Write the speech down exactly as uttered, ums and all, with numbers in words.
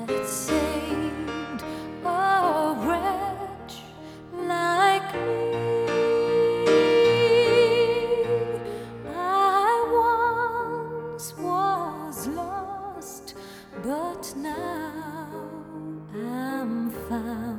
that saved a wretch like me. I once was lost, but now I'm found.